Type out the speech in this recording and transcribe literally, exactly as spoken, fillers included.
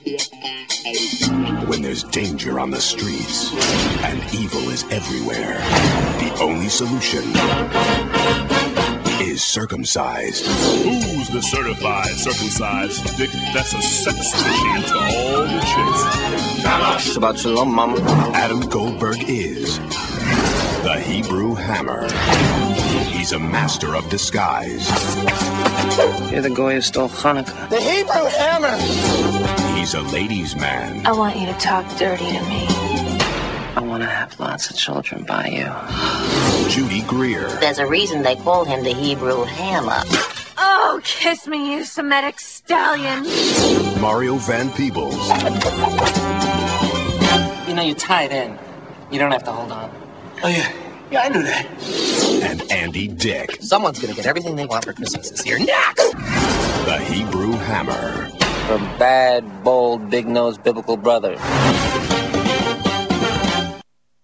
When there's danger on the streets and evil is everywhere, the only solution is circumcised. Who's the certified circumcised dick that's a sex machine to all the chicks? Shabbat shalom, mama. Adam Goldberg is the Hebrew Hammer. He's a master of disguise. You're the guy who stole Hanukkah. The Hebrew Hammer! He's a ladies' man. I want you to talk dirty to me. I want to have lots of children by you. Judy Greer. There's a reason they call him the Hebrew Hammer. Oh, kiss me, you Semitic stallion. Mario Van Peebles. You know, you're tied in. You don't have to hold on. Oh, yeah. Yeah, I knew that. And Andy Dick. Someone's going to get everything they want for Christmas this year. Next! The Hebrew Hammer. From bad, bold, big-nosed biblical brothers.